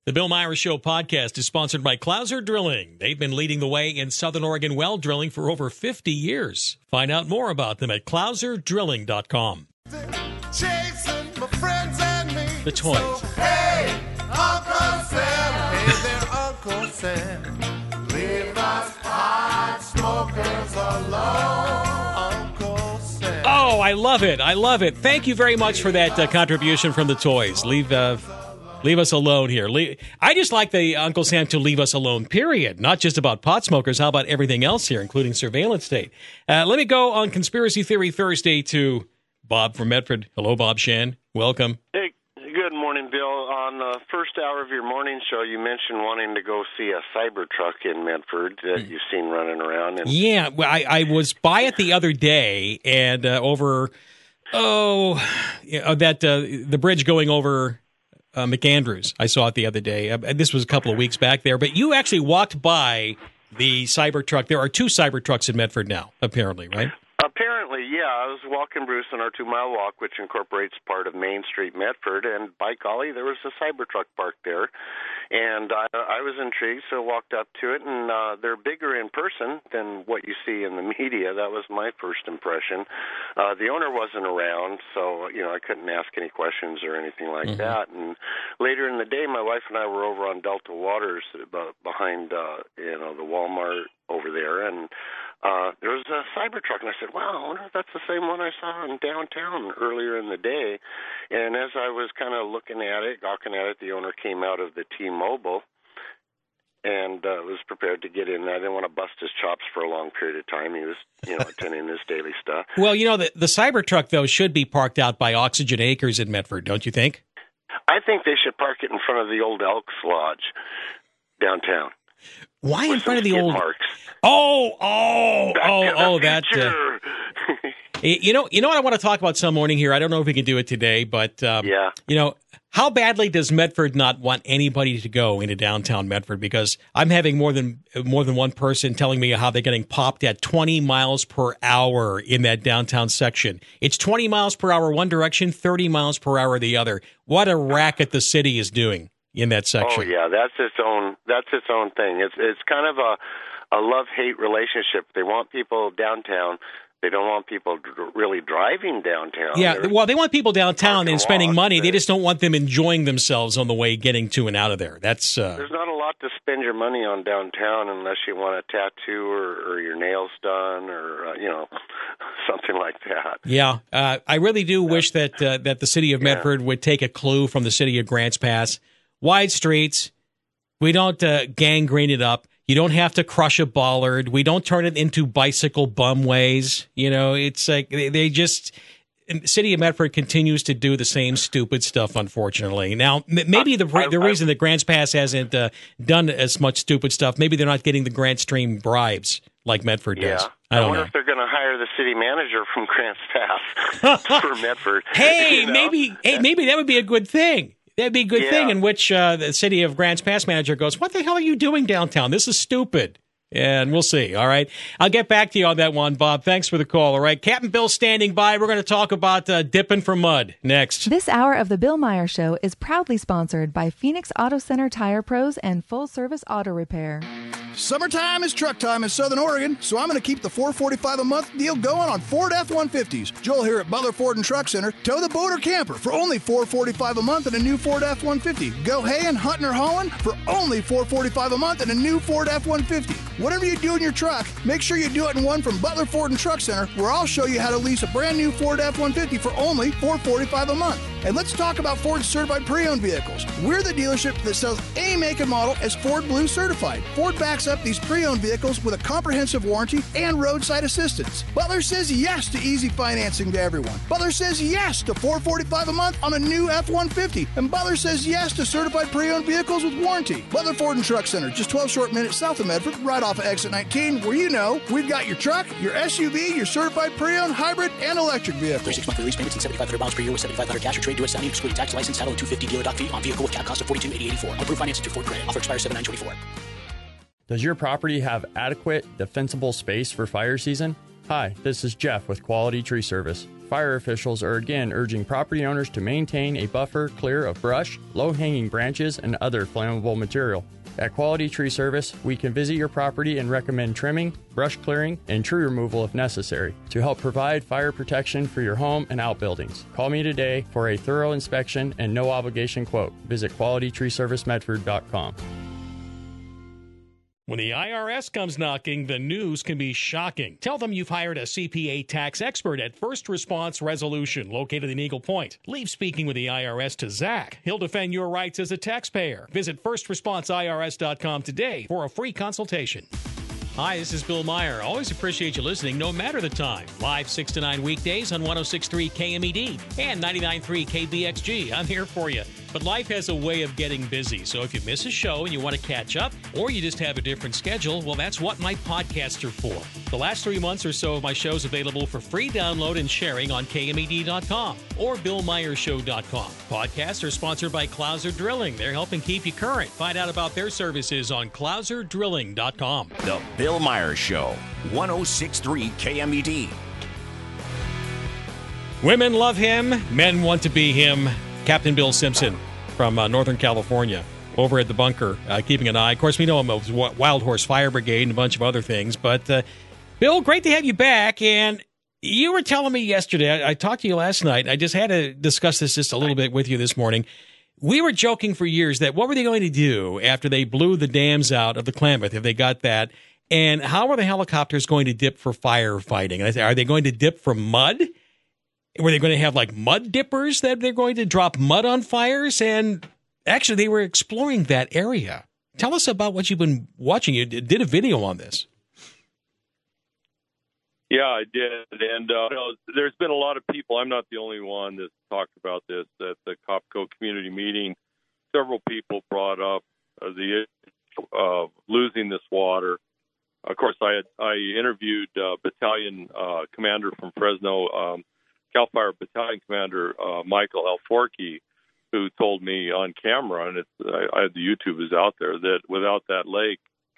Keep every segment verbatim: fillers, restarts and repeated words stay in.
The Bill Myers Show podcast is sponsored by Clouser Drilling. They've been leading the way in Southern Oregon well drilling for over fifty years. Find out more about them at clouser drilling dot com. Chasing my friends and me. The toys. So, hey, Uncle Sam. Hey there, Uncle Sam. Leave us pot smokers alone. Uncle Sam. Oh, I love it. I love it. Thank you very much for that uh, contribution from the toys. Leave uh, leave us alone here. Leave, I just like the Uncle Sam to leave us alone, period. Not just about pot smokers. How about everything else here, including surveillance state? Uh, let me go on Conspiracy Theory Thursday to Bob from Medford. Hello, Bob Shan. Welcome. Hey, good morning, Bill. On the first hour of your morning show, you mentioned wanting to go see a Cybertruck in Medford that you've seen running around. And Yeah, well, I, I was by it the other day, and uh, over, oh, you know, that uh, the bridge going over uh, McAndrews. I saw it the other day. Uh, this was a couple of weeks back there. But you actually walked by the Cybertruck. There are two Cybertrucks in Medford now, apparently, right? Apparently, yeah. I was walking Bruce on our two-mile walk, which incorporates part of Main Street, Medford, and by golly, there was a Cybertruck parked there. And I, I was intrigued, so walked up to it, and uh, they're bigger in person than what you see in the media. That was my first impression. Uh, the owner wasn't around, so you know I couldn't ask any questions or anything like mm-hmm. that. And later in the day, my wife and I were over on Delta Waters, behind uh, you know the Walmart over there, and Uh, there was a Cybertruck, and I said, wow, I wonder if that's the same one I saw in downtown earlier in the day. And as I was kind of looking at it, gawking at it, the owner came out of the T-Mobile and uh, was prepared to get in. I didn't want to bust his chops for a long period of time. He was, you know, attending his daily stuff. Well, you know, the, the Cybertruck, though, should be parked out by Oxygen Acres in Medford, don't you think? I think they should park it in front of the old Elks Lodge downtown. Why in front of the old? Marks. Oh, oh, Back oh, to the oh, that. future. Uh, you know, you know what I want to talk about some morning here. I don't know if we can do it today, but um, yeah. You know, how badly does Medford not want anybody to go into downtown Medford? Because I'm having more than more than one person telling me how they're getting popped at twenty miles per hour in that downtown section. It's twenty miles per hour one direction, thirty miles per hour the other. What a racket the city is doing in that section. Oh yeah, that's its own. That's its own thing. It's it's kind of a a love-hate relationship. They want people downtown. They don't want people dr- really driving downtown. Yeah, They're well, they want people downtown and spending walk, money. They just don't want them enjoying themselves on the way getting to and out of there. That's uh, There's not a lot to spend your money on downtown unless you want a tattoo or, or your nails done or, uh, you know, something like that. Yeah, uh, I really do wish that uh, that the city of Medford yeah. would take a clue from the city of Grants Pass. Wide streets. We don't uh, gangrene it up. You don't have to crush a bollard. We don't turn it into bicycle bum ways. You know, it's like they, they just. The city of Medford continues to do the same stupid stuff, unfortunately. Now, maybe the I, I, the reason I, that Grants Pass hasn't uh, done as much stupid stuff, maybe they're not getting the Grant Stream bribes like Medford does. Yeah. I don't I wonder know. if they're going to hire the city manager from Grants Pass for Medford. Hey, you know? maybe, hey, maybe that would be a good thing. That'd be a good yeah. thing in which uh, the city of Grants Pass manager goes, what the hell are you doing downtown? This is stupid. And we'll see. All right. I'll get back to you on that one, Bob. Thanks for the call. All right. Captain Bill standing by. We're going to talk about uh, dipping for mud next. This hour of the Bill Myers Show is proudly sponsored by Phoenix Auto Center Tire Pros and Full Service Auto Repair. Summertime is truck time in Southern Oregon, so I'm going to keep the four forty-five a month deal going on Ford F one fifties. Joel here at Butler Ford and Truck Center. Tow the boat or camper for only four forty-five a month and a new Ford F one fifty. Go haying, hunting, or hauling for only four forty-five a month and a new Ford F one fifty. Whatever you do in your truck, make sure you do it in one from Butler Ford and Truck Center, where I'll show you how to lease a brand new Ford F one fifty for only four forty-five a month. And let's talk about Ford certified pre-owned vehicles. We're the dealership that sells any make and model as Ford Blue certified. Ford backs up these pre-owned vehicles with a comprehensive warranty and roadside assistance. Butler says yes to easy financing to everyone. Butler says yes to four forty-five a month on a new F one fifty. And Butler says yes to certified pre-owned vehicles with warranty. Butler Ford and Truck Center, just twelve short minutes south of Medford, right off of exit nineteen, where you know we've got your truck, your S U V, your certified pre-owned, hybrid, and electric vehicle. thirty-six monthly lease payments and seventy-five hundred miles per year with seventy-five hundred cash or trade. Do it seventy excluding tax, license, title, and two hundred fifty dealer doc fee on vehicle with cap cost of forty-two eighty eighty-four. Approved financing through Ford Credit. Offer expires seven nine twenty-four. Does your property have adequate, defensible space for fire season? Hi, this is Jeff with Quality Tree Service. fire officials are again urging property owners to maintain a buffer clear of brush, low-hanging branches, and other flammable material. At Quality Tree Service, we can visit your property and recommend trimming, brush clearing, and tree removal if necessary to help provide fire protection for your home and outbuildings. Call me today for a thorough inspection and no obligation quote. Visit quality tree service medford dot com. When the I R S comes knocking, the news can be shocking. Tell them you've hired a C P A tax expert at First Response Resolution, located in Eagle Point. Leave speaking with the I R S to Zach. He'll defend your rights as a taxpayer. Visit first response I R S dot com today for a free consultation. Hi, this is Bill Meyer. Always appreciate you listening, no matter the time. Live six to nine weekdays on one oh six point three K M E D and ninety-nine point three K B X G. I'm here for you. But life has a way of getting busy, so if you miss a show and you want to catch up, or you just have a different schedule, well, that's what my podcasts are for. The last three months or so of my show's available for free download and sharing on K M E D dot com or Bill Meyer Show dot com. Podcasts are sponsored by Clouser Drilling. They're helping keep you current. Find out about their services on Clouser Drilling dot com. The Bill Meyer Show, one oh six point three K M E D. Women love him. Men want to be him. Captain Bill Simpson from uh, Northern California over at the bunker, uh, keeping an eye. Of course, we know him as Wild Horse Fire Brigade and a bunch of other things. But, uh, Bill, great to have you back. And you were telling me yesterday, I, I talked to you last night. I just had to discuss this just a little bit with you this morning. We were joking for years that what were they going to do after they blew the dams out of the Klamath, if they got that? And how are the helicopters going to dip for firefighting? And I said, are they going to dip for mud? Were they going to have like mud dippers that they're going to drop mud on fires? And actually, they were exploring that area. Tell us about what you've been watching. You did a video on this. Yeah, I did. And uh, you know, there's been a lot of people. I'm not the only one that's talked about this at the Copco community meeting. Several people brought up uh, the issue of losing this water. Of course, I had, I interviewed uh, battalion uh, commander from Fresno, um, CAL FIRE Battalion Commander uh, Michael Alforky, who told me on camera, and it's, I, I the YouTube is out there, that without that lake,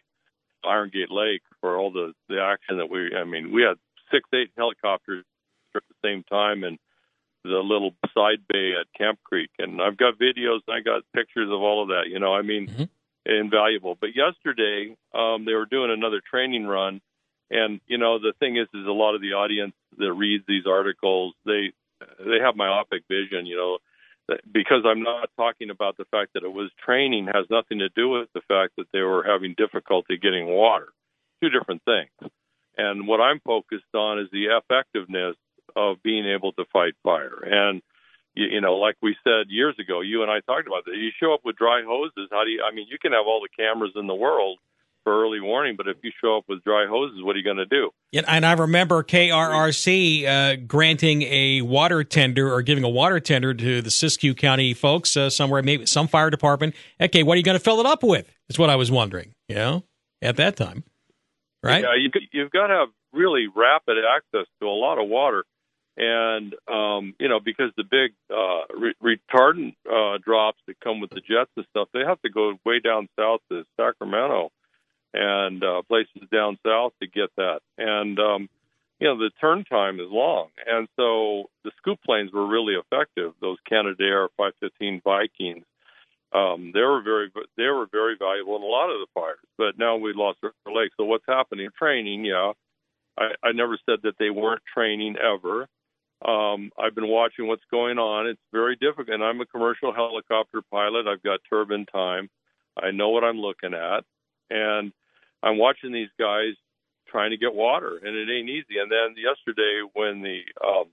Iron Gate Lake, for all the, the action that we, I mean, we had six, eight helicopters at the same time in the little side bay at Camp Creek. And I've got videos and I got pictures of all of that, you know, I mean, mm-hmm. invaluable. But yesterday, um, they were doing another training run. And, you know, the thing is, is a lot of the audience that reads these articles, they they have myopic vision, you know, because I'm not talking about the fact that it was training has nothing to do with the fact that they were having difficulty getting water. Two different things. And what I'm focused on is the effectiveness of being able to fight fire. And, you, you know, like we said years ago, you and I talked about that. You show up with dry hoses. How do you, I mean, you can have all the cameras in the world for early warning, but if you show up with dry hoses, what are you going to do? Yeah, and I remember K R R C uh, granting a water tender or giving a water tender to the Siskiyou County folks uh, somewhere, maybe some fire department. Okay, what are you going to fill it up with? Is what I was wondering, you know, at that time, right? Yeah, you, you've got to have really rapid access to a lot of water. And, um, you know, because the big uh, re- retardant uh, drops that come with the jets and stuff, they have to go way down south to Sacramento and uh, places down south to get that. And, um, you know, the turn time is long. And so the scoop planes were really effective, those Canadair five fifteen Vikings. Um, they were very they were very valuable in a lot of the fires. But now we lost River Lake. So what's happening? Training, yeah. I, I never said that they weren't training ever. Um, I've been watching what's going on. It's very difficult. And I'm a commercial helicopter pilot. I've got turbine time. I know what I'm looking at. And I'm watching these guys trying to get water, and it ain't easy. And then yesterday, when the um,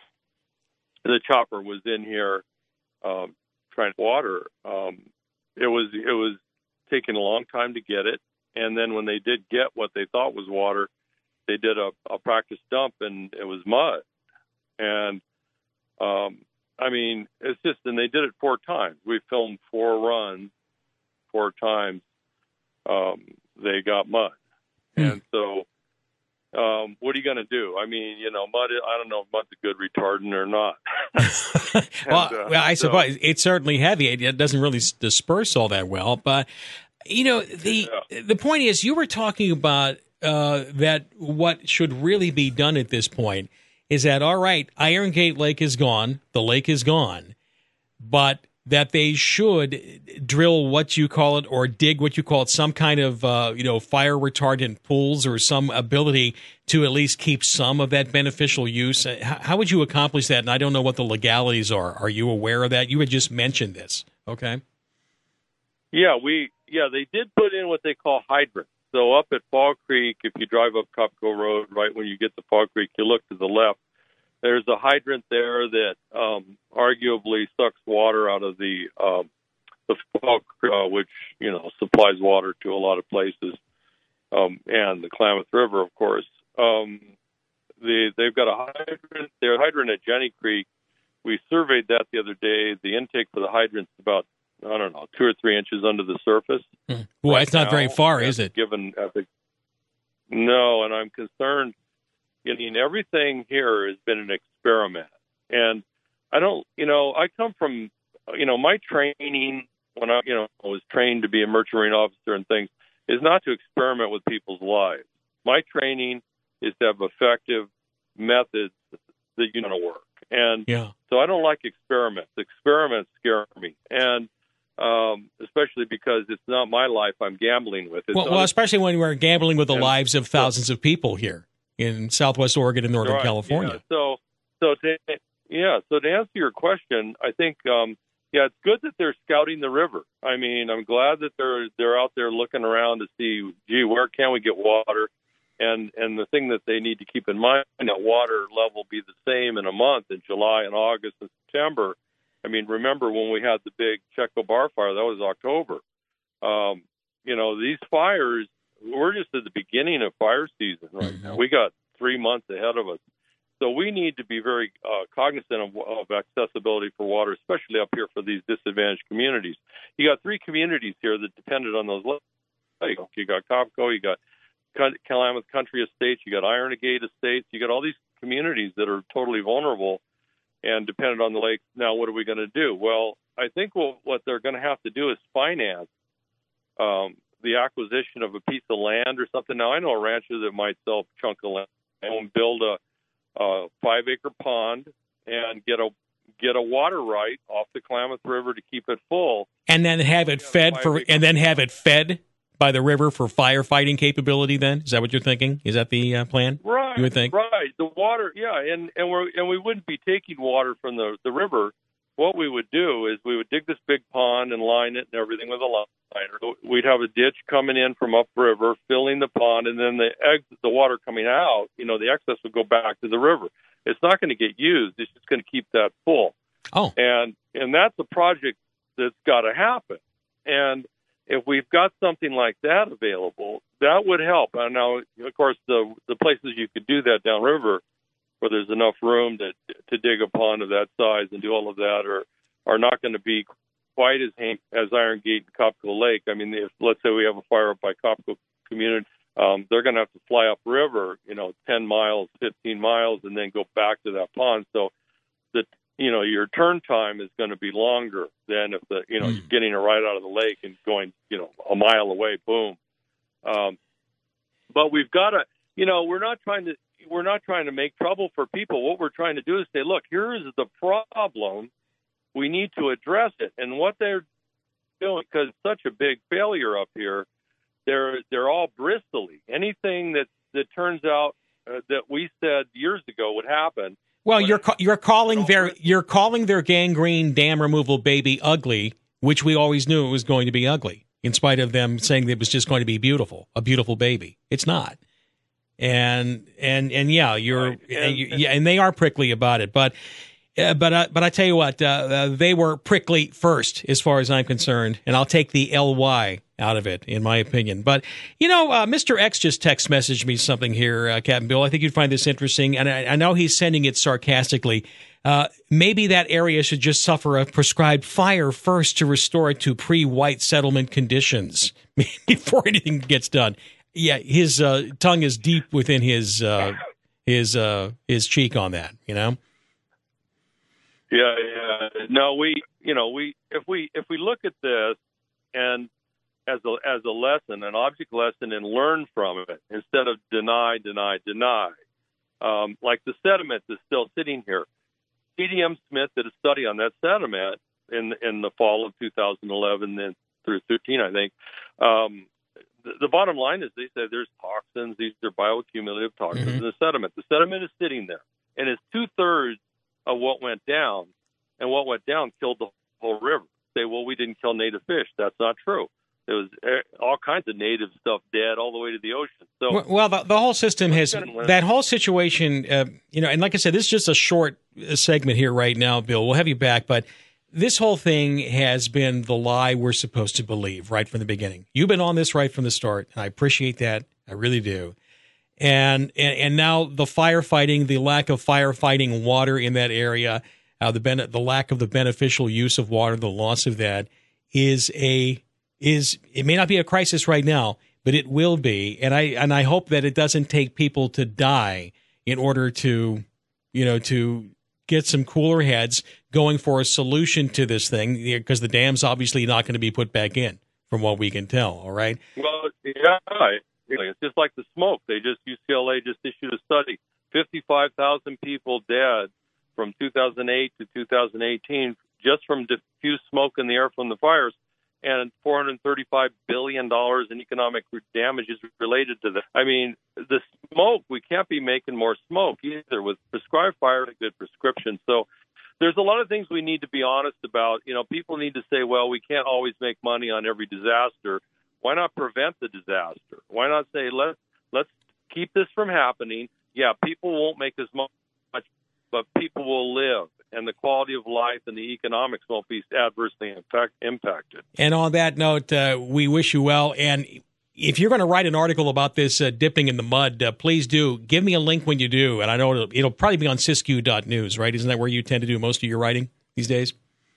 the chopper was in here um, trying to water, um, it was it was taking a long time to get it. And then when they did get what they thought was water, they did a, a practice dump, and it was mud. And um, I mean, it's just, and they did it four times. We filmed four runs, four times. Um, they got mud. Mm. And so, um, what are you going to do? I mean, you know, mud, I don't know if mud's a good retardant or not. well, and, uh, well, I so, suppose it's certainly heavy. It doesn't really disperse all that well. But, you know, the yeah. the point is, you were talking about uh, that what should really be done at this point is that, all right, Iron Gate Lake is gone, the lake is gone, but that they should drill what you call it or dig what you call it, some kind of, uh, you know, fire retardant pools or some ability to at least keep some of that beneficial use. How, how would you accomplish that? And I don't know what the legalities are. Are you aware of that? You had just mentioned this. Okay. Yeah, we yeah they did put in what they call hydrants. So up at Fall Creek, if you drive up Copco Road, right when you get to Fall Creek, you look to the left. There's a hydrant there that um, arguably sucks water out of the um, the Fall Creek, uh, which you know supplies water to a lot of places, um, and the Klamath River, of course. Um, they they've got a hydrant. Their hydrant at Jenny Creek. We surveyed that the other day. The intake for the hydrant's about I don't know two or three inches under the surface. Hmm. Well, right it's not now, very far, is it? Given at the, no, and I'm concerned. I mean, everything here has been an experiment. And I don't, you know, I come from, you know, my training when I, you know, was trained to be a merchant marine officer and things is not to experiment with people's lives. My training is to have effective methods that you know to work. And yeah. so I don't like experiments. Experiments scare me. And um, especially because it's not my life I'm gambling with. It's well, well, especially when we're gambling with the and, lives of thousands of people here in Southwest Oregon and Northern right, California. Yeah. So, so to, yeah. So to answer your question, I think, um, yeah, it's good that they're scouting the river. I mean, I'm glad that they're they're out there looking around to see, gee, where can we get water? And and the thing that they need to keep in mind, that water level be the same in a month in July and August and September. I mean, remember when we had the big Checo Bar fire? That was October. Um, you know, these fires. We're just at the beginning of fire season right now. We got three months ahead of us. So we need to be very uh, cognizant of, of accessibility for water, especially up here for these disadvantaged communities. You got three communities here that depended on those lakes. You got Copco, you got Klamath Country Estates, you got Iron Gate Estates, you got all these communities that are totally vulnerable and dependent on the lake. Now, what are we going to do? Well, I think what, what they're going to have to do is finance um, the acquisition of a piece of land or something. Now, I know a rancher that might sell a chunk of land and build a, a five-acre pond and get a get a water right off the Klamath River to keep it full, and then have it fed for, and then have it fed by the river for firefighting capability. Then is that what you're thinking? Is that the uh, plan? Right. You would think. Right. The water. Yeah, and and we're and we wouldn't be taking water from the the river. What we would do is we would dig this big pond and line it and everything with a liner. We'd have a ditch coming in from upriver, filling the pond, and then the egg, the water coming out, you know, the excess would go back to the river. It's not going to get used. It's just going to keep that full. Oh. And and that's a project that's got to happen. And if we've got something like that available, that would help. And now, of course, the the places you could do that downriver, where there's enough room to to dig a pond of that size and do all of that, are are not going to be quite as as Iron Gate and Copco Lake. I mean, if let's say we have a fire up by Copco community, um, they're going to have to fly upriver, you know, ten miles, fifteen miles, and then go back to that pond. So that you know your turn time is going to be longer than if the you know mm. you're getting it right out of the lake and going you know a mile away. Boom. Um, but we've got to, you know, we're not trying to. We're not trying to make trouble for people. What we're trying to do is say, look, here is the problem. We need to address it. And what they're doing, because it's such a big failure up here, they're they're all bristly. Anything that, that turns out uh, that we said years ago would happen. Well, you're ca- you're calling their you're calling their gangrene dam removal baby ugly, which we always knew it was going to be ugly, in spite of them saying that it was just going to be beautiful, a beautiful baby. It's not. And and and yeah, you're right. and, and, you, yeah, and they are prickly about it. But uh, but uh, but I tell you what, uh, uh, they were prickly first, as far as I'm concerned, and I'll take the L Y out of it, in my opinion. But you know, uh, Mister X just text messaged me something here, uh, Captain Bill. I think you'd find this interesting, and I, I know he's sending it sarcastically. Uh, maybe that area should just suffer a prescribed fire first to restore it to pre-white settlement conditions before anything gets done. Yeah, his uh, tongue is deep within his uh, his uh, his cheek on that, you know. Yeah, yeah. No, we, you know, we if we if we look at this and as a as a lesson, an object lesson, and learn from it instead of deny, deny, deny. Um, like the sediment is still sitting here. C D M Smith did a study on that sediment in in the fall of two thousand eleven and through thirteen, I think. Um, the, the bottom line is they said there's toxins. These are bioaccumulative toxins Mm-hmm. in the sediment. The sediment is sitting there, and it's two-thirds of what went down, and what went down killed the whole river. Say, well, we didn't kill native fish. That's not true. There was all kinds of native stuff dead all the way to the ocean. So, well, well the, the whole system has that whole situation. Uh, you know, and like I said, this is just a short segment here right now, Bill. We'll have you back, but this whole thing has been the lie we're supposed to believe right from the beginning. You've been on this right from the start, and I appreciate that. I really do. And and, and now the firefighting, the lack of firefighting water in that area, uh, the ben- the lack of the beneficial use of water, the loss of that is a is it may not be a crisis right now, but it will be. And I and I hope that it doesn't take people to die in order to, you know, to get some cooler heads going for a solution to this thing, because the dam's obviously not going to be put back in, from what we can tell. All right. Well, yeah, it's just like the smoke. They just U C L A just issued a study: fifty-five thousand people dead from two thousand eight to two thousand eighteen just from diffuse smoke in the air from the fires, and four hundred thirty-five billion dollars in economic damages related to that. I mean, the smoke, we can't be making more smoke either. With prescribed fire, a good prescription. So there's a lot of things we need to be honest about. You know, people need to say, well, we can't always make money on every disaster. Why not prevent the disaster? Why not say, let's, let's keep this from happening? Yeah, people won't make as much, but people will live, and the quality of life and the economics won't be adversely impact, impacted. And on that note, uh, we wish you well. And if you're going to write an article about this uh, dipping in the mud, uh, please do. Give me a link when you do. And I know it'll, it'll probably be on Siskiyou dot news, right? Isn't that where you tend to do most of your writing these days?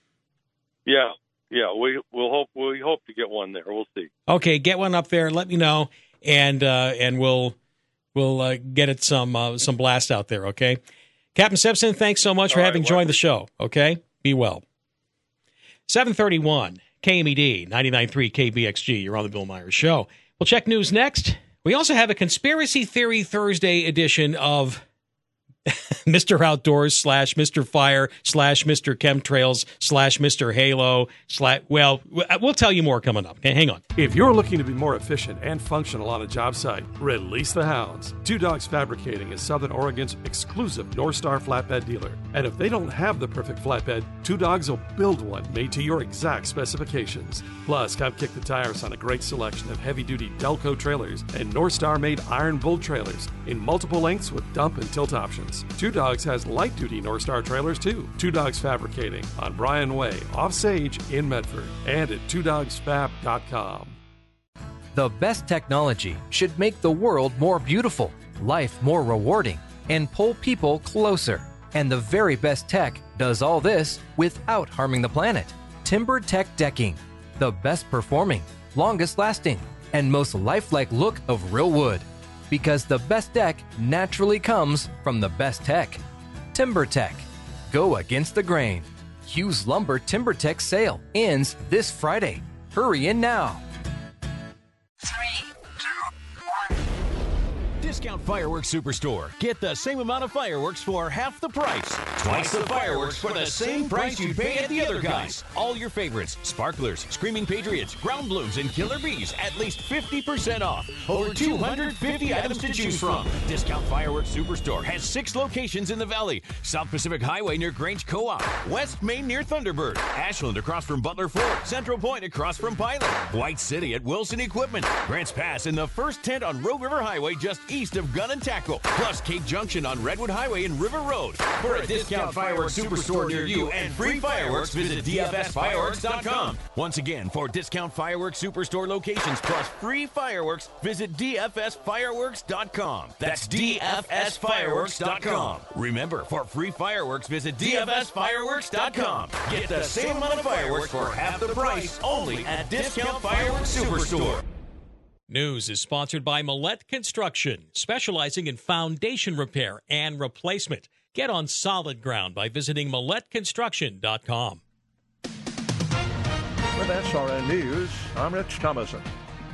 Yeah, yeah. We we'll hope we hope to get one there. We'll see. Okay, get one up there. Let me know, and uh, and we'll we'll uh, get it some uh, some blast out there. Okay. Captain Simpson, thanks so much for All having right, joined well, the show, okay? Be well. seven thirty-one, K M E D, ninety-nine point three K B X G. You're on the Bill Myers Show. We'll check news next. We also have a Conspiracy Theory Thursday edition of Mister Outdoors slash Mister Fire slash Mister Chemtrails slash Mister Halo slash, well, we'll tell you more coming up. Okay, hang on. If you're looking to be more efficient and functional on a job site, release the hounds. Two Dogs Fabricating is Southern Oregon's exclusive North Star flatbed dealer. And if they don't have the perfect flatbed, Two Dogs will build one made to your exact specifications. Plus, come kick the tires on a great selection of heavy-duty Delco trailers and North Star-made Iron Bull trailers in multiple lengths with dump and tilt options. Two Dogs has light-duty North Star trailers, too. Two Dogs Fabricating on Bryan Way, off Sage in Medford, and at two dogs fab dot com. The best technology should make the world more beautiful, life more rewarding, and pull people closer. And the very best tech does all this without harming the planet. TimberTech Decking, the best performing, longest lasting, and most lifelike look of real wood. Because the best deck naturally comes from the best tech. TimberTech. Go against the grain. Hughes Lumber TimberTech sale ends this Friday. Hurry in now. Discount Fireworks Superstore. Get the same amount of fireworks for half the price. Twice the fireworks for the same price you'd pay at the other guys. All your favorites, sparklers, Screaming Patriots, Ground Blooms, and Killer Bees, at least fifty percent off. Over two hundred fifty items to choose from. Discount Fireworks Superstore has six locations in the Valley. South Pacific Highway near Grange Co-op. West Main near Thunderbird. Ashland across from Butler Fort. Central Point across from Pilot. White City at Wilson Equipment. Grants Pass in the first tent on Road River Highway just east of Gun and Tackle, plus Cape Junction on Redwood Highway and River Road. For a discount fireworks superstore near you and free fireworks, visit D F S fireworks dot com. Once again, for discount fireworks superstore locations plus free fireworks, visit D F S fireworks dot com. That's D F S fireworks dot com. Remember, for free fireworks, visit D F S fireworks dot com. Get the same amount of fireworks for half the price, only at Discount Fireworks Superstore. News is sponsored by Millette Construction, specializing in foundation repair and replacement. Get on solid ground by visiting millette construction dot com. With S R N News, I'm Rich Thomason.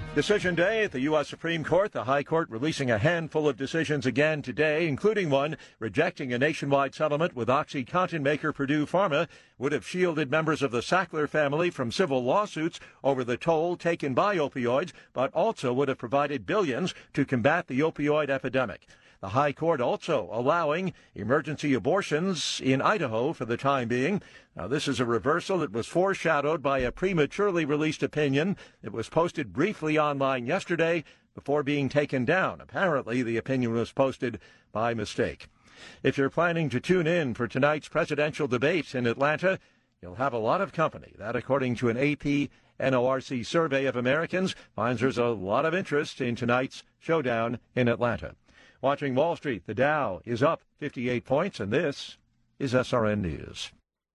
Decision day at the U S Supreme Court. The High Court releasing a handful of decisions again today, including one rejecting a nationwide settlement with OxyContin maker Purdue Pharma would have shielded members of the Sackler family from civil lawsuits over the toll taken by opioids, but also would have provided billions to combat the opioid epidemic. The High Court also allowing emergency abortions in Idaho for the time being. Now, this is a reversal that was foreshadowed by a prematurely released opinion. It was posted briefly online yesterday before being taken down. Apparently, the opinion was posted by mistake. If you're planning to tune in for tonight's presidential debate in Atlanta, you'll have a lot of company. That, according to an A P N O R C survey of Americans, finds there's a lot of interest in tonight's showdown in Atlanta. Watching Wall Street, the Dow is up fifty-eight points, and this is S R N News.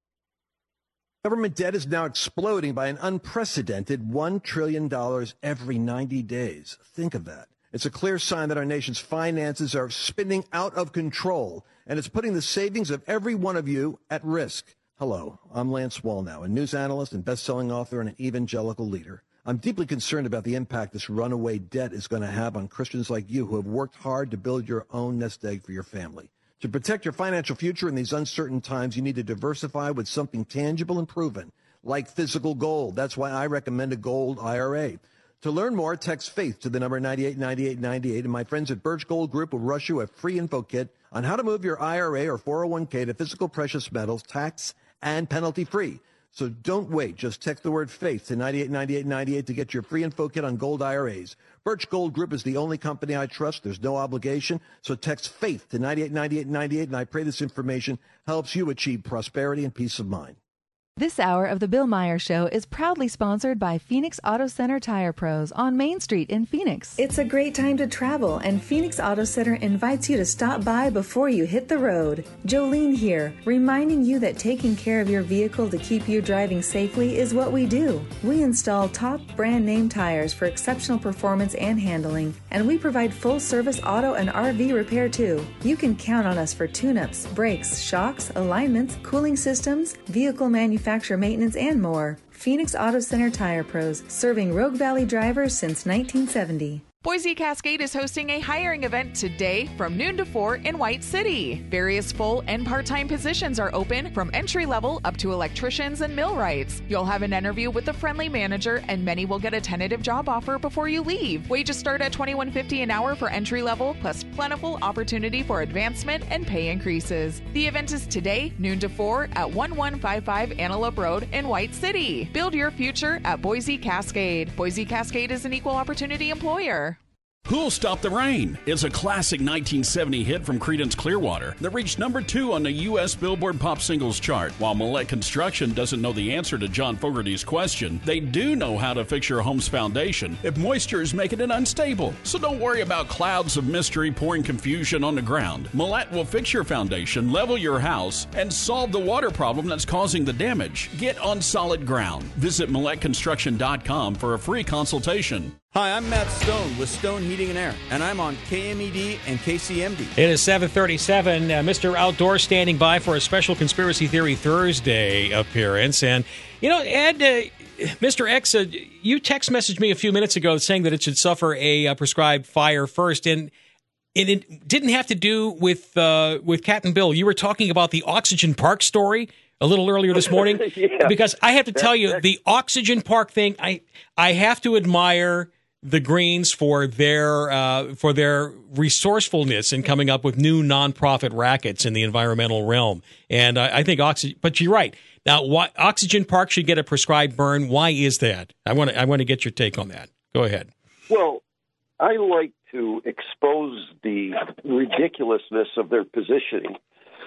Government debt is now exploding by an unprecedented one trillion dollars every ninety days. Think of that. It's a clear sign that our nation's finances are spinning out of control, and it's putting the savings of every one of you at risk. Hello, I'm Lance Wallnow, a news analyst and best-selling author and an evangelical leader. I'm deeply concerned about the impact this runaway debt is going to have on Christians like you who have worked hard to build your own nest egg for your family. To protect your financial future in these uncertain times, you need to diversify with something tangible and proven, like physical gold. That's why I recommend a gold I R A. To learn more, text FAITH to the number ninety-eight ninety-eight ninety-eight, and my friends at Birch Gold Group will rush you a free info kit on how to move your I R A or four oh one k to physical precious metals, tax and penalty-free. So don't wait. Just text the word FAITH to ninety-eight ninety-eight ninety-eight to get your free info kit on gold I R As. Birch Gold Group is the only company I trust. There's no obligation. So text FAITH to ninety-eight ninety-eight ninety-eight, and I pray this information helps you achieve prosperity and peace of mind. This hour of The Bill Meyer Show is proudly sponsored by Phoenix Auto Center Tire Pros on Main Street in Phoenix. It's a great time to travel, and Phoenix Auto Center invites you to stop by before you hit the road. Jolene here, reminding you that taking care of your vehicle to keep you driving safely is what we do. We install top brand name tires for exceptional performance and handling, and we provide full service auto and R V repair too. You can count on us for tune-ups, brakes, shocks, alignments, cooling systems, vehicle manufacturing, manufacturer maintenance, and more. Phoenix Auto Center Tire Pros, serving Rogue Valley drivers since nineteen seventy. Boise Cascade is hosting a hiring event today from noon to four in White City. Various full and part-time positions are open from entry-level up to electricians and millwrights. You'll have an interview with the friendly manager, and many will get a tentative job offer before you leave. Wages start at twenty-one fifty an hour for entry-level, plus plentiful opportunity for advancement and pay increases. The event is today, noon to four, at eleven fifty-five Antelope Road in White City. Build your future at Boise Cascade. Boise Cascade is an equal opportunity employer. Who'll Stop the Rain is a classic nineteen seventy hit from Creedence Clearwater that reached number two on the U S Billboard Pop Singles chart. While Millette Construction doesn't know the answer to John Fogerty's question, they do know how to fix your home's foundation if moisture is making it unstable. So don't worry about clouds of mystery pouring confusion on the ground. Millette will fix your foundation, level your house, and solve the water problem that's causing the damage. Get on solid ground. Visit Millette Construction dot com for a free consultation. Hi, I'm Matt Stone with Stone Heating and Air, and I'm on K M E D and K C M D. It is seven thirty-seven. Uh, Mister Outdoor standing by for a special Conspiracy Theory Thursday appearance. And, you know, Ed, uh, Mister X, uh, you text messaged me a few minutes ago saying that it should suffer a uh, prescribed fire first. And, and it didn't have to do with, uh, with Cat and Bill. You were talking about the Oxygen Park story a little earlier this morning. Yeah. Because I have to tell you, the Oxygen Park thing, I I have to admire the Greens for their uh, for their resourcefulness in coming up with new nonprofit rackets in the environmental realm. And uh, I think oxygen. But you're right. Now, why, Oxygen Park should get a prescribed burn. Why is that? I want to I want to get your take on that. Go ahead. Well, I like to expose the ridiculousness of their positioning.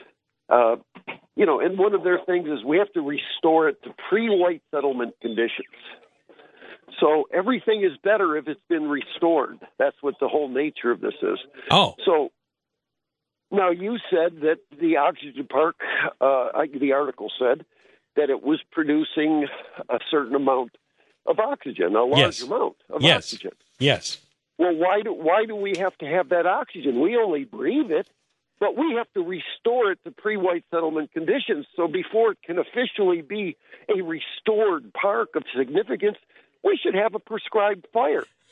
Uh, you know, and one of their things is we have to restore it to pre-white settlement conditions. So everything is better if it's been restored. That's what the whole nature of this is. Oh. So now you said that the Oxygen Park, uh, the article said that it was producing a certain amount of oxygen, a large yes. amount of yes. oxygen. Yes. Well, why do why do we have to have that oxygen? We only breathe it, but we have to restore it to pre-white settlement conditions. So before it can officially be a restored park of significance, we should have a prescribed fire.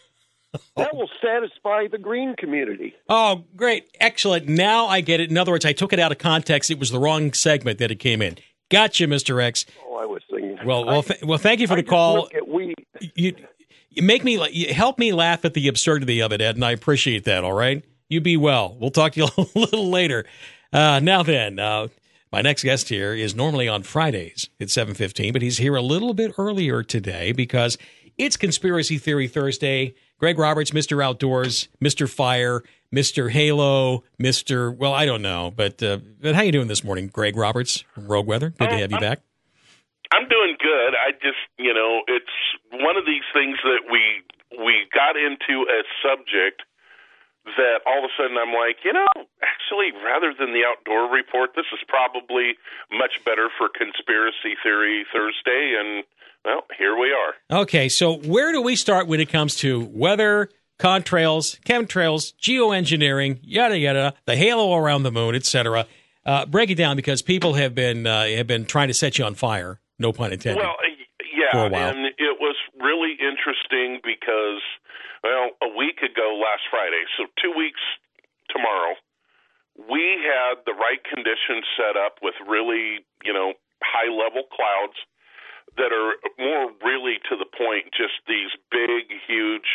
That will satisfy the green community. Oh, great. Excellent. Now I get it. In other words, I took it out of context. It was the wrong segment that it came in. Gotcha, Mister X. Oh, I was thinking. Well, well, th- well thank you for I the just call. look at we. You, you make me, you help me laugh at the absurdity of it, Ed, and I appreciate that, all right? You be well. We'll talk to you a little later. Uh, now then, uh, my next guest here is normally on Fridays at seven fifteen, but he's here a little bit earlier today because it's Conspiracy Theory Thursday. Greg Roberts, Mister Outdoors, Mister Fire, Mister Halo, Mister Well, I don't know, but uh, but how you doing this morning, Greg Roberts from Rogue Weather? Good to have you back. I'm doing good. I just, you know, it's one of these things that we we got into a subject that all of a sudden I'm like, you know, actually, rather than the Outdoor Report, this is probably much better for Conspiracy Theory Thursday, and, well, here we are. Okay, so where do we start when it comes to weather, contrails, chemtrails, geoengineering, yada, yada, the halo around the moon, et cetera? Uh, break it down because people have been uh, have been trying to set you on fire, no pun intended, Well, yeah, for a while. and it was really interesting because, well, a week ago last Friday, so two weeks tomorrow, we had the right conditions set up with really, you know, high-level clouds that are more really to the point, just these big, huge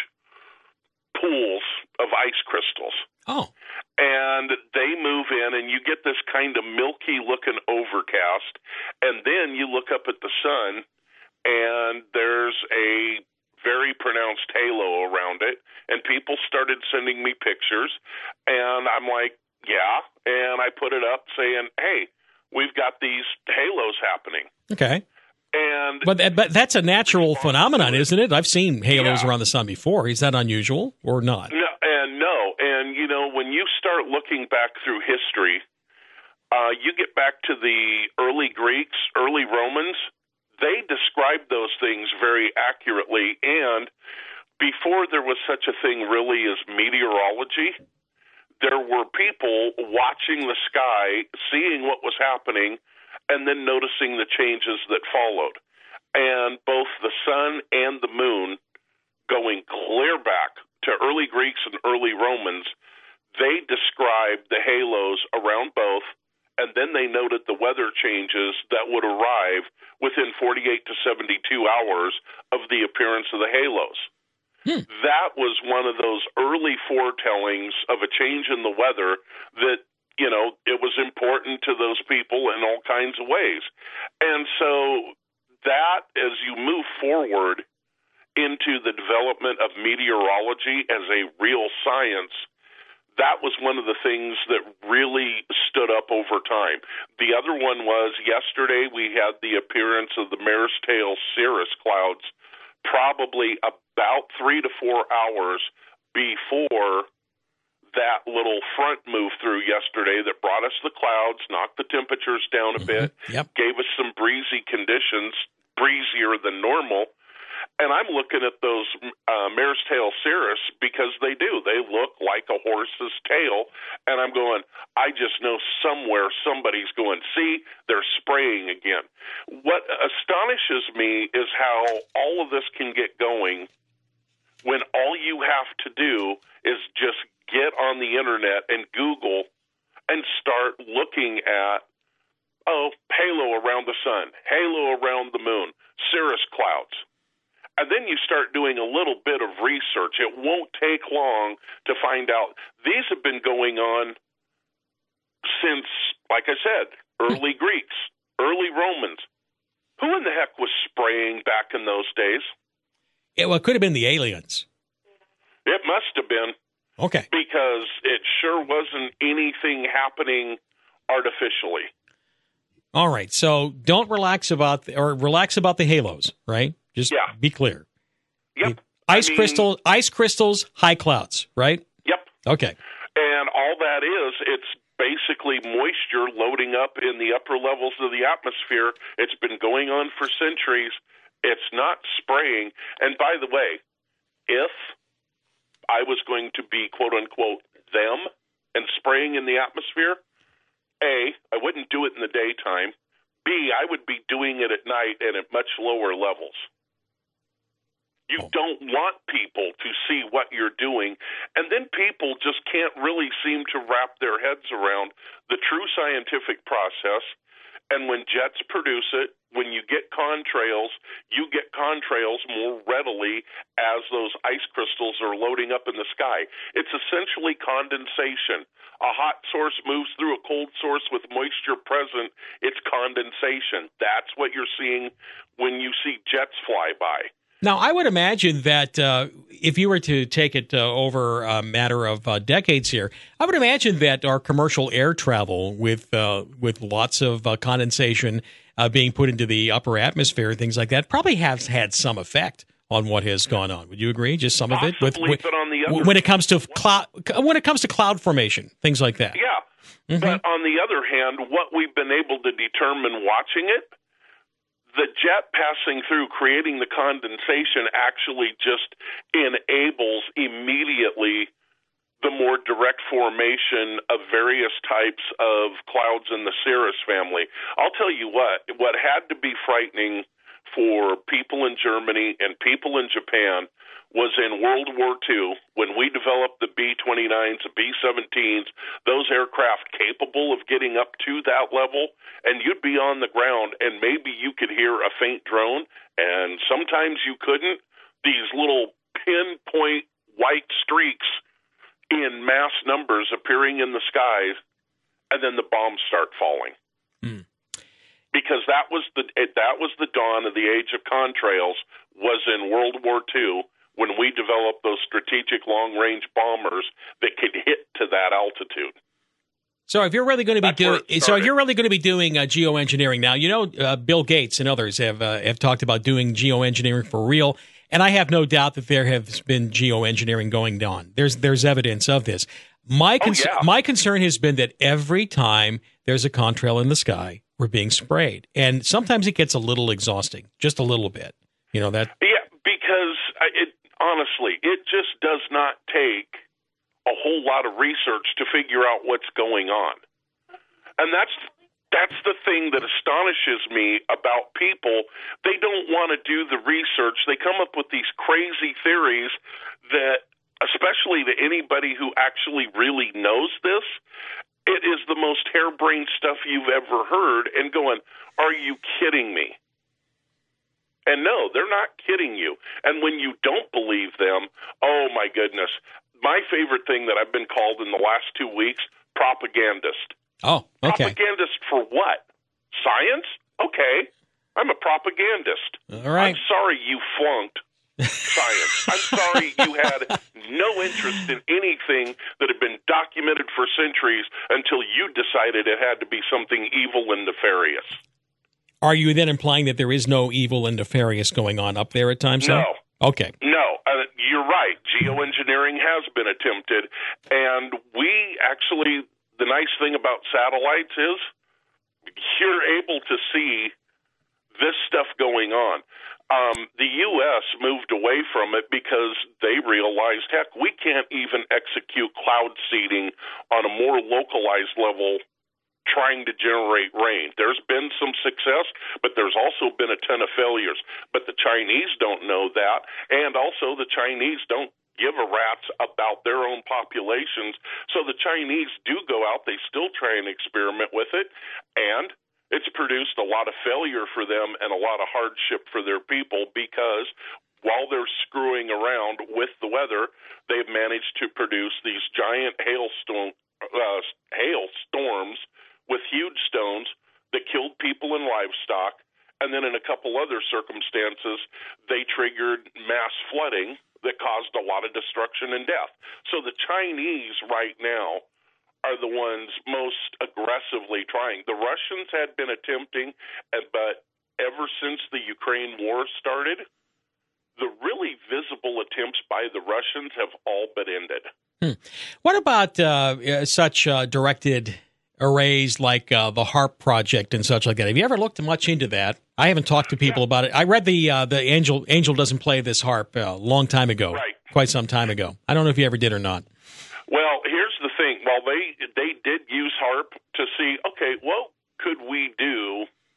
pools of ice crystals. Oh. And they move in, and you get this kind of milky-looking overcast, and then you look up at the sun, and there's a very pronounced halo around it, and people started sending me pictures, and I'm like, yeah, and I put it up saying, hey, we've got these halos happening. Okay. And But but that's a natural phenomenon, isn't it? I've seen halos around the sun before. Is that unusual or not? No, and no, and you know, when you start looking back through history, uh, you get back to the early Greeks, early Romans. They described those things very accurately, and before there was such a thing really as meteorology, there were people watching the sky, seeing what was happening, and then noticing the changes that followed. And both the sun and the moon, going clear back to early Greeks and early Romans, they described the halos around both, and then they noted the weather changes that would arrive within forty-eight to seventy-two hours of the appearance of the halos. Hmm. That was one of those early foretellings of a change in the weather that, you know, it was important to those people in all kinds of ways. And so that, as you move forward into the development of meteorology as a real science, that was one of the things that really stood up over time. The other one was yesterday we had the appearance of the Mare's Tail cirrus clouds probably about three to four hours before that little front moved through yesterday that brought us the clouds, knocked the temperatures down a bit, Yep. gave us some breezy conditions, breezier than normal. And I'm looking at those uh, Mare's Tail cirrus because they do. They look like a horse's tail. And I'm going, I just know somewhere somebody's going, see, they're spraying again. What astonishes me is how all of this can get going when all you have to do is just get on the internet and Google and start looking at, oh, halo around the sun, halo around the moon, cirrus clouds. And then you start doing a little bit of research. It won't take long to find out. These have been going on since, like I said, early Greeks, early Romans. Who in the heck was spraying back in those days? Yeah, well, it could have been the aliens. It must have been. Okay. Because it sure wasn't anything happening artificially. All right. So don't relax about the, or relax about the halos, right? Just Yeah. be clear. Yep. Ice I mean- crystal, ice crystals, high clouds, right? Yep. Okay. And all that is, it's basically moisture loading up in the upper levels of the atmosphere. It's been going on for centuries. It's not spraying. And by the way, if I was going to be, quote unquote, them and spraying in the atmosphere, A, I wouldn't do it in the daytime. B, I would be doing it at night and at much lower levels. You don't want people to see what you're doing. And then people just can't really seem to wrap their heads around the true scientific process. And when jets produce it, when you get contrails, you get contrails more readily as those ice crystals are loading up in the sky. It's essentially condensation. A hot source moves through a cold source with moisture present. It's condensation. That's what you're seeing when you see jets fly by. Now, I would imagine that uh, if you were to take it uh, over a matter of uh, decades here, I would imagine that our commercial air travel with uh, with lots of uh, condensation uh, being put into the upper atmosphere, things like that, probably has had some effect on what has gone on. Would you agree? Just some Possibly, of it, with, with but on the other when it comes to cloud, when it comes to cloud formation, things like that. Yeah, Mm-hmm. but on the other hand, what we've been able to determine watching it, the jet passing through, creating the condensation, actually just enables immediately the more direct formation of various types of clouds in the cirrus family. I'll tell you what, what had to be frightening for people in Germany and people in Japan was in World War Two, when we developed the B twenty-nines, the B seventeens, those aircraft capable of getting up to that level, and you'd be on the ground, and maybe you could hear a faint drone, and sometimes you couldn't. These little pinpoint white streaks in mass numbers appearing in the skies, and then the bombs start falling. Mm. Because that was the that was the dawn of the age of contrails, was in World War Two, when we developed those strategic long-range bombers that could hit to that altitude. So if you're really going to be That's where doing, it so if started. you're really going to be doing uh, geoengineering now, you know, uh, Bill Gates and others have uh, have talked about doing geoengineering for real, and I have no doubt that there has been geoengineering going on. There's there's evidence of this. My con- Oh, yeah. my concern has been that every time there's a contrail in the sky, we're being sprayed, and sometimes it gets a little exhausting, just a little bit. You know that. Yeah, because I- it honestly, it just does not take a whole lot of research to figure out what's going on. And that's that's the thing that astonishes me about people. They don't want to do the research. They come up with these crazy theories that, especially to anybody who actually really knows this, it is the most harebrained stuff you've ever heard, and going, are you kidding me? And no, they're not kidding you. And when you don't believe them, oh my goodness. My favorite thing that I've been called in the last two weeks, propagandist. Oh, okay. Propagandist for what? Science? Okay. I'm a propagandist. All right. I'm sorry you flunked science. I'm sorry you had no interest in anything that had been documented for centuries until you decided it had to be something evil and nefarious. Are you then implying that there is no evil and nefarious going on up there at times? No. Then? Okay. No, uh, you're right. Geoengineering has been attempted, and we actually, the nice thing about satellites is you're able to see this stuff going on. Um, the U S moved away from it because they realized, heck, we can't even execute cloud seeding on a more localized level trying to generate rain. There's been some success, but there's also been a ton of failures. But the Chinese don't know that, and also the Chinese don't give a rat's about their own populations. So the Chinese do go out, they still try and experiment with it, and it's produced a lot of failure for them and a lot of hardship for their people, because while they're screwing around with the weather, they've managed to produce these giant hailstone, uh, hail storms with huge stones that killed people and livestock, and then in a couple other circumstances, they triggered mass flooding that caused a lot of destruction and death. So the Chinese right now are the ones most aggressively trying. The Russians had been attempting, but ever since the Ukraine war started, the really visible attempts by the Russians have all but ended. Hmm. What about uh, such uh, directed arrays like uh, the HARP project and such like that? Have you ever looked much into that? I haven't talked to people about it. I read the uh, the Angel Angel Doesn't Play This HARP a long time ago, right. quite some time ago. I don't know if you ever did or not. Well, here's the thing. While they they did use HARP to see, okay, what could we do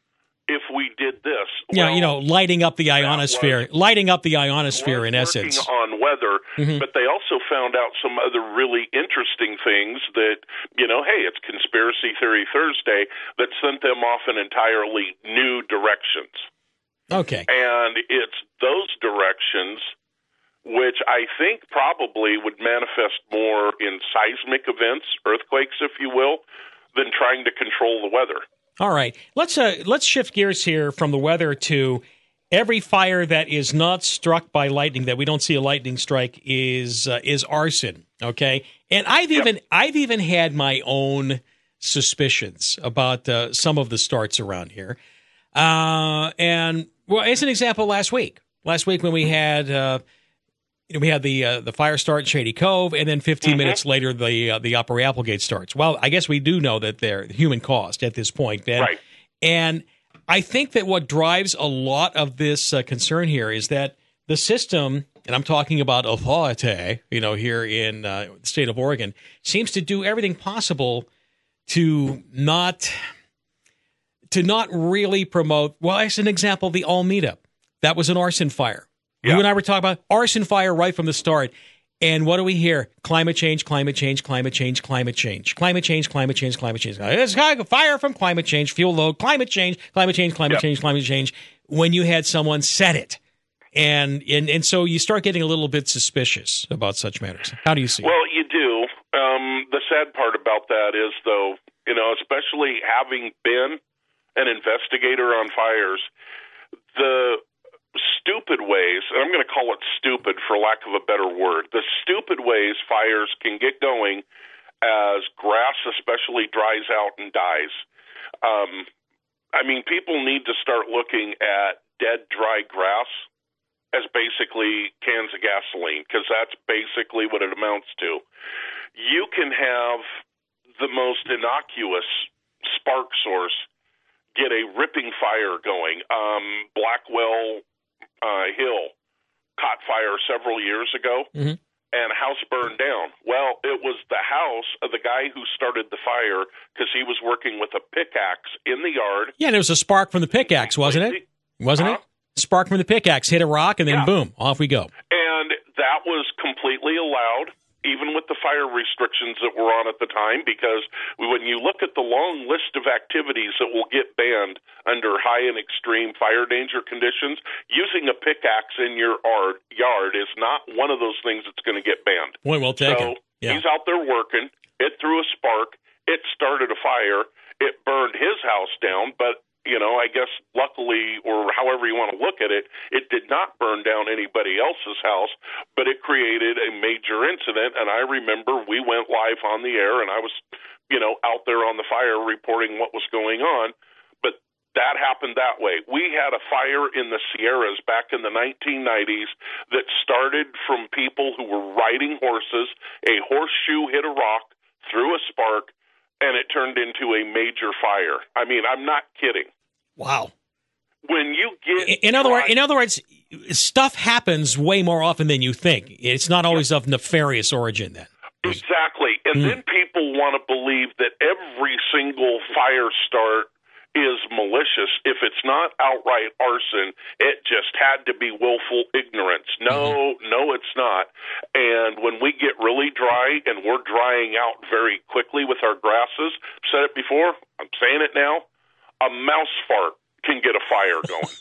if we did this? Yeah, Well, you know, lighting up the ionosphere, was- lighting up the ionosphere in working essence. on weather, Mhm. but they also found out some other really interesting things that, you know, hey, it's Conspiracy Theory Thursday, that sent them off in entirely new directions. Okay. And it's those directions which I think probably would manifest more in seismic events, earthquakes, if you will, than trying to control the weather. All right, let's uh, let's shift gears here from the weather to every fire that is not struck by lightning, that we don't see a lightning strike, is uh, is arson. Okay, and I've even I've even had my own suspicions about uh, some of the starts around here. Uh, and well, as an example, last week, last week when we had. Uh, You know, we had the uh, the fire start in Shady Cove, and then fifteen Mm-hmm. minutes later, the uh, the Upper Applegate starts. Well, I guess we do know that they're human caused at this point, Ben. Right. And I think that what drives a lot of this uh, concern here is that the system, and I'm talking about authority, you know, here in uh, the state of Oregon, seems to do everything possible to not to not really promote. Well, as an example, the Almeda, that was an arson fire. You and I were talking about arson fire right from the start. And what do we hear? Climate change, climate change, climate change, climate change, climate change, climate change, climate change. It's fire from climate change, fuel load, climate change, climate change, climate change, climate change. When you had someone set it. And, and and so you start getting a little bit suspicious about such matters. How do you see it? Well, you do. Um, the sad part about that is, though, you know, especially having been an investigator on fires, the stupid ways, and I'm going to call it stupid for lack of a better word, the stupid ways fires can get going as grass especially dries out and dies. Um, I mean, people need to start looking at dead, dry grass as basically cans of gasoline, because that's basically what it amounts to. You can have the most innocuous spark source get a ripping fire going. Um, Blackwell Uh, Hill caught fire several years ago, mm-hmm. and a house burned down. Well, it was the house of the guy who started the fire because he was working with a pickaxe in the yard. Yeah, there was a spark from the pickaxe, wasn't it? Wasn't Huh? it? Spark from the pickaxe hit a rock, and then Yeah. boom, off we go. And that was completely allowed, even with the fire restrictions that were on at the time, because when you look at the long list of activities that will get banned under high and extreme fire danger conditions, using a pickaxe in your yard is not one of those things that's going to get banned. Point well taken. So Yeah. he's out there working. It threw a spark. It started a fire. It burned his house down, but you know, I guess luckily, or however you want to look at it, it did not burn down anybody else's house, but it created a major incident. And I remember we went live on the air, and I was, you know, out there on the fire reporting what was going on. But that happened that way. We had a fire in the Sierras back in the nineteen nineties that started from people who were riding horses. A horseshoe hit a rock, threw a spark, and it turned into a major fire. I mean, I'm not kidding. Wow. When you get In, in other words, in other words, stuff happens way more often than you think. It's not always of nefarious origin. Then exactly, and Mm. then people want to believe that every single fire start is malicious. If it's not outright arson, it just had to be willful ignorance. No, mm-hmm. no, it's not. And when we get really dry, and we're drying out very quickly with our grasses, I've said it before, I'm saying it now, a mouse fart can get a fire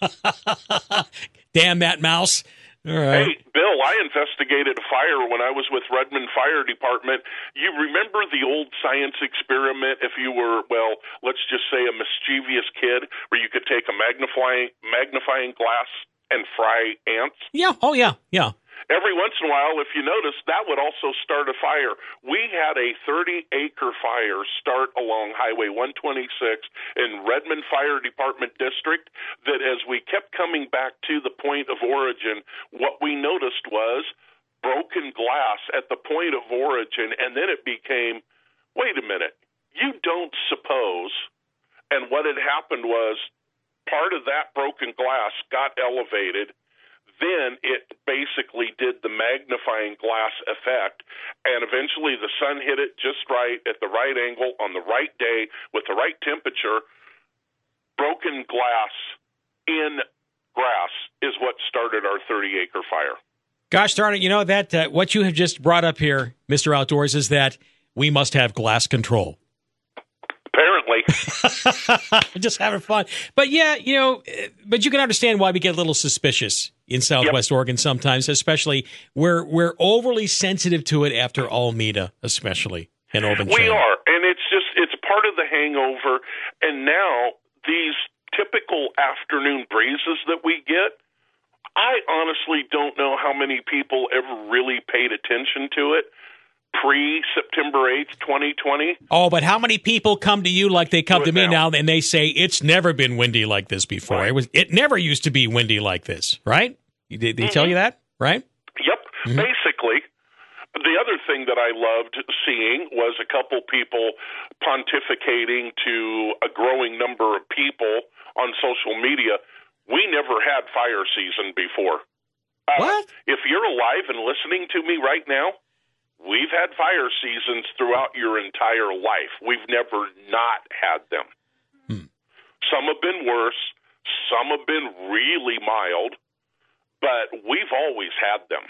going. Damn that mouse. All right. Hey, Bill, I investigated a fire when I was with Redmond Fire Department. You remember the old science experiment if you were, well, let's just say a mischievous kid, where you could take a magnifying magnifying glass and fry ants? Yeah. Oh, yeah. Yeah. Every once in a while, if you notice, that would also start a fire. We had a thirty-acre fire start along Highway one twenty-six in Redmond Fire Department District that as we kept coming back to the point of origin, what we noticed was broken glass at the point of origin, and then it became, wait a minute, you don't suppose. And what had happened was part of that broken glass got elevated. Then it basically did the magnifying glass effect, and eventually the sun hit it just right at the right angle on the right day with the right temperature, broken glass in grass is what started our thirty-acre fire. Gosh darn it, you know, that uh, what you have just brought up here, Mister Outdoors, is that we must have glass control. Apparently. Just having fun. But yeah, you know, but you can understand why we get a little suspicious in Southwest yep. Oregon sometimes, especially we're, we're overly sensitive to it after Alameda, especially in Open We Chain. are, and it's just, it's part of the hangover. And now these typical afternoon breezes that we get, I honestly don't know how many people ever really paid attention to it pre-September eighth, twenty twenty. Oh, but how many people come to you like they come Do to it me now. now and they say it's never been windy like this before. Right. It was. It never used to be windy like this, right? They, they Mm-hmm. tell you that, right? Yep. Mm-hmm. Basically, the other thing that I loved seeing was a couple people pontificating to a growing number of people on social media. We never had fire season before. Uh, what? If you're alive and listening to me right now, we've had fire seasons throughout your entire life. We've never not had them. Hmm. Some have been worse. Some have been really mild. But we've always had them.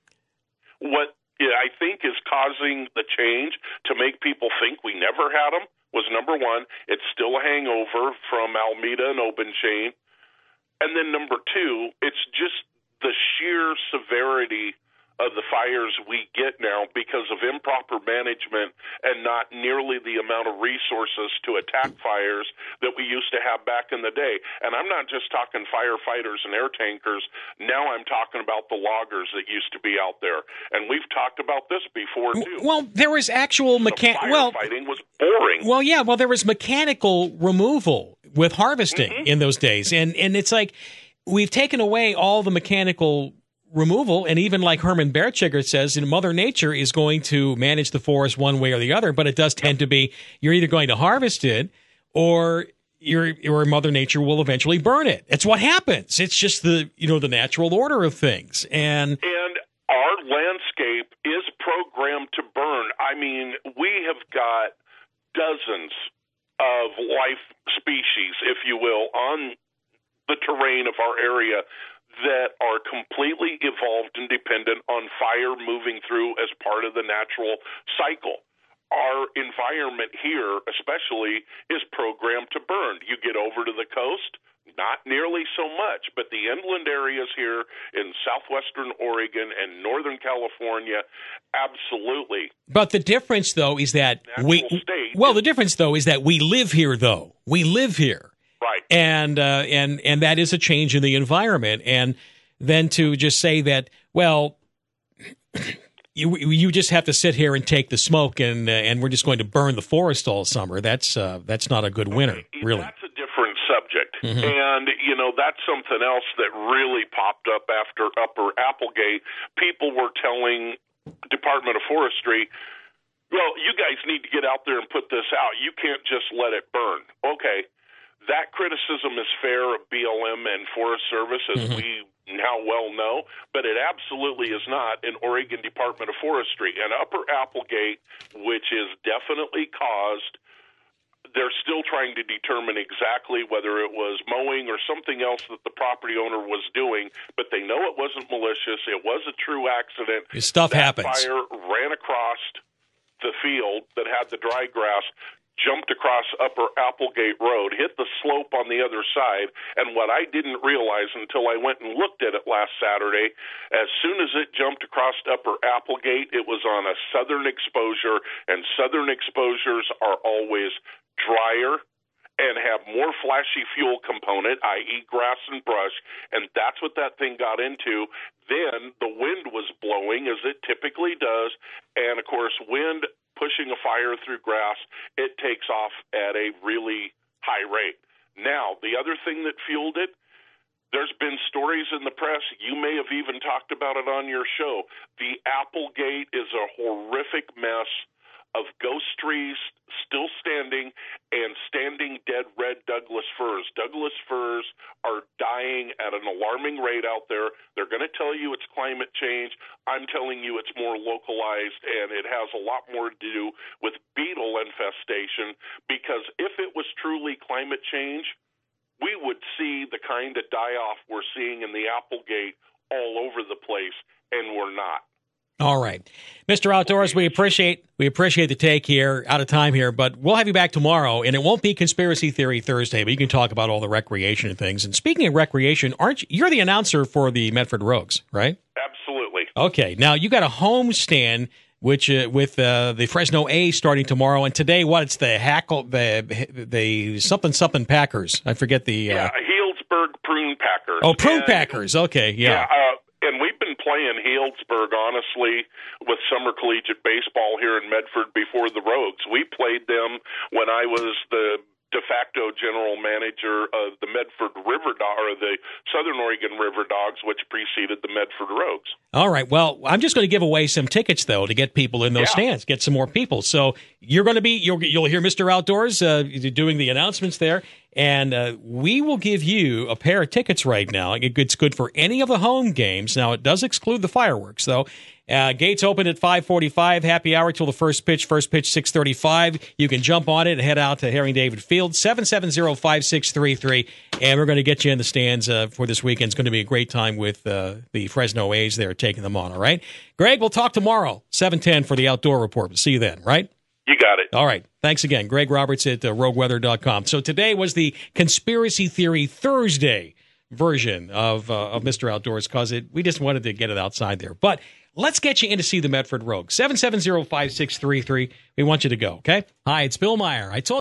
What I think is causing the change to make people think we never had them was, number one, it's still a hangover from Alameda and Open Chain. And then number two, it's just the sheer severity of the fires we get now because of improper management and not nearly the amount of resources to attack fires that we used to have back in the day. And I'm not just talking firefighters and air tankers. Now I'm talking about the loggers that used to be out there. And we've talked about this before, too. Well, there was actual mechanical. Well, firefighting was boring. Well, yeah. Well, there was mechanical removal with harvesting Mm-hmm. in those days, and and it's like we've taken away all the mechanical removal, and even like Herman Berchiger says, in Mother Nature is going to manage the forest one way or the other, but it does tend to be you're either going to harvest it or your or Mother Nature will eventually burn it. It's what happens. It's just the you know the natural order of things, and and our landscape is programmed to burn. I mean, we have got dozens of life species, if you will, on the terrain of our area that are completely evolved and dependent on fire moving through as part of the natural cycle. Our environment here, especially, is programmed to burn. You get over to the coast, not nearly so much, but the inland areas here in southwestern Oregon and northern California, absolutely. But the difference, though, is that we state well, the difference, though, is that we live here. Though we live here. Right. And uh, and and that is a change in the environment. And then to just say that, well, you you just have to sit here and take the smoke, and uh, and we're just going to burn the forest all summer. That's uh, that's not a good winner, really. That's a different subject. Mhm. And, you know, that's something else that really popped up after Upper Applegate. People were telling Department of Forestry, well, you guys need to get out there and put this out. You can't just let it burn. Okay. That criticism is fair of B L M and Forest Service, as Mm-hmm. we now well know, but it absolutely is not an Oregon Department of Forestry. And Upper Applegate, which is definitely caused, they're still trying to determine exactly whether it was mowing or something else that the property owner was doing, but they know it wasn't malicious. It was a true accident. This stuff that happens. Fire ran across the field that had the dry grass, jumped across Upper Applegate Road, hit the slope on the other side, and what I didn't realize until I went and looked at it last Saturday, as soon as it jumped across Upper Applegate, it was on a southern exposure, and southern exposures are always drier and have more flashy fuel component, that is grass and brush, and that's what that thing got into. Then the wind was blowing, as it typically does, and, of course, wind pushing a fire through grass, it takes off at a really high rate. Now, the other thing that fueled it, there's been stories in the press, you may have even talked about it on your show. The Applegate is a horrific mess of ghost trees still standing and standing dead red Douglas firs. Douglas firs are dying at an alarming rate out there. They're going to tell you it's climate change. I'm telling you it's more localized, and it has a lot more to do with beetle infestation, because if it was truly climate change, we would see the kind of die-off we're seeing in the Applegate all over the place, and we're not. All right. Mister Outdoors, we appreciate we appreciate the take here, out of time here, but we'll have you back tomorrow, and it won't be Conspiracy Theory Thursday, but you can talk about all the recreation and things. And speaking of recreation, aren't you, you're the announcer for the Medford Rogues, right? Absolutely. Okay. Now, you got a home stand which uh, with uh, the Fresno A starting tomorrow, and today, what, it's the Hackle, the the something something Packers. I forget the... Uh, yeah, Healdsburg Prune Packers. Oh, Prune and, Packers. Okay, yeah. Yeah, uh, and we've been playing Healdsburg, honestly, with summer collegiate baseball here in Medford before the Rogues. We played them when I was the de facto general manager of the Medford River Dog, or the Southern Oregon River Dogs, which preceded the Medford Rogues. All right. Well, I'm just going to give away some tickets, though, to get people in those Yeah. stands, get some more people. So you're going to be, you'll, you'll hear Mister Outdoors uh, doing the announcements there, and uh, we will give you a pair of tickets right now. It's good for any of the home games. Now, it does exclude the fireworks, though. Uh, gates open at five forty-five, happy hour till the first pitch. First pitch, six thirty-five. You can jump on it and head out to Herring David Field, seven seven zero, five six three three. And we're going to get you in the stands uh, for this weekend. It's going to be a great time with uh, the Fresno A's there taking them on, all right? Greg, we'll talk tomorrow, seven ten for the Outdoor Report. We'll see you then, right? You got it. All right. Thanks again. Greg Roberts at uh, rogue weather dot com. So today was the Conspiracy Theory Thursday version of uh, of Mister Outdoors, because it we just wanted to get it outside there. But let's get you in to see the Medford Rogues. seven seven zero, five six three three. We want you to go, okay? Hi, it's Bill Meyer. I told